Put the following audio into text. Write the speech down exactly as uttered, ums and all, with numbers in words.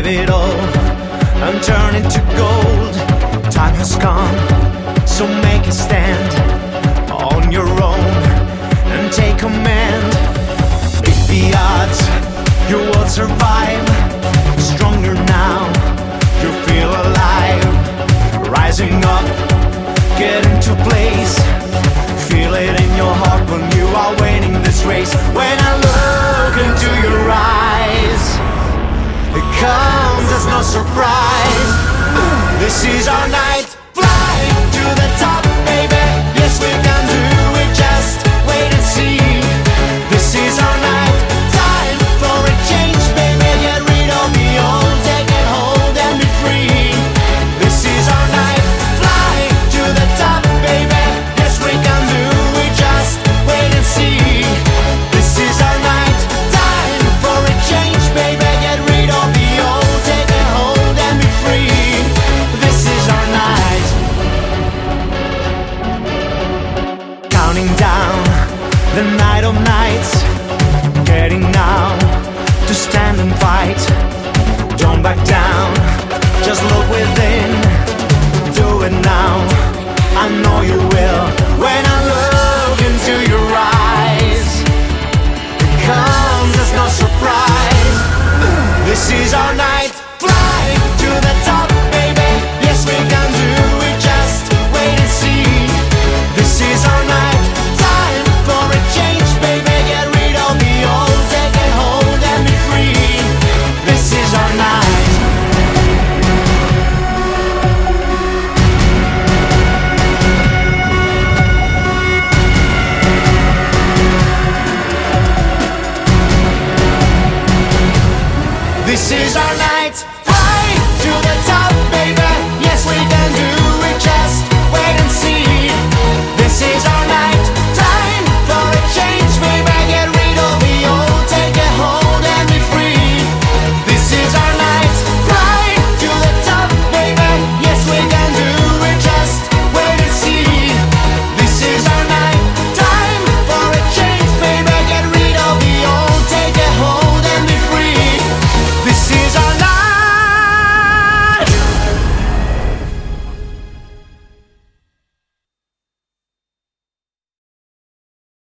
it all and turn it to gold. Time has come, so make a stand on your own and take command. Beat the odds, you will survive. Stronger now, you feel alive. Rising up, get into place. Feel it in your heart when you are winning this race. When I look into your eyes, it comes as no surprise. This is our night,